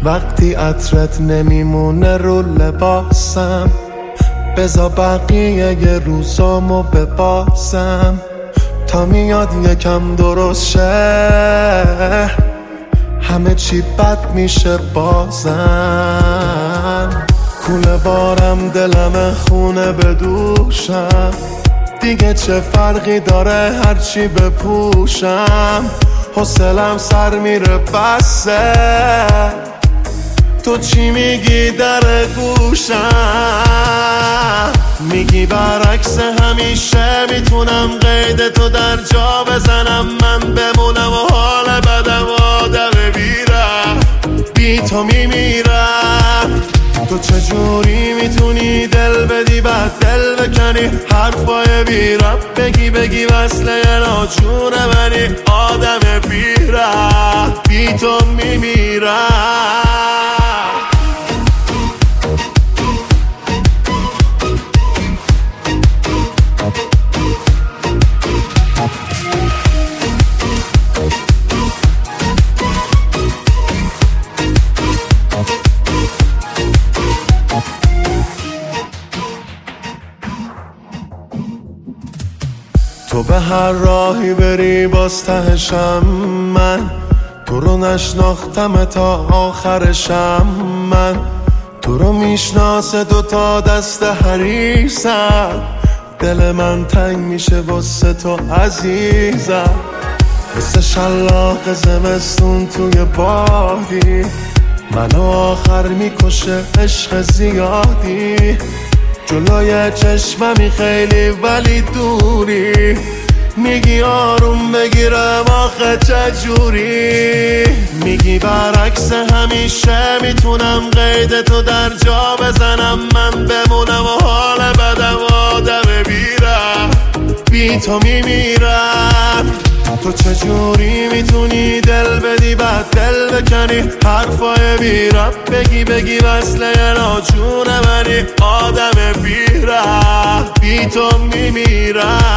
وقتی عطرت نمیمونه رو لباسم، بذار بقیه یه روزامو بباسم تا میاد یکم درست شه، همه چی بد میشه بازم. کوله بارم دلم خونه به دوشم، دیگه چه فرقی داره هرچی بپوشم، حوصلم سر میره بسه، تو چی میگی در گوشم؟ میگی برعکس همیشه میتونم قید تو در جا بزنم، من بمونم و حال بدم آدم بیرم، بی تو میمیرم. تو چجوری میتونی دل بدی بعد دل بکنی، حرفای بی رب بگی وصله ناچونه منی، آدم بیرم بی تو میمیرم. تو به هر راهی بری باز تهشم، من تو رو نشناختم تا آخرشم، من تو رو میشناسه دوتا دست حریصم، دل من تنگ میشه واسه تو عزیزم، مثل شلاق زمستون توی بادی، منو آخر میکشه عشق زیادی، جلوی چشممی خیلی ولی دوری، میگی آروم بگیرم آخه چجوری؟ میگی برعکس همیشه میتونم قید تو در جا بزنم، من بمونم و حال بدم آدم بیرم، بی تو میمیرم. تو چجوری میتونی دل بدی بعد دل بکنی، حرفای بی رب بگی وصله ناچونه منی، آدم بیرم بی تو میمیرم.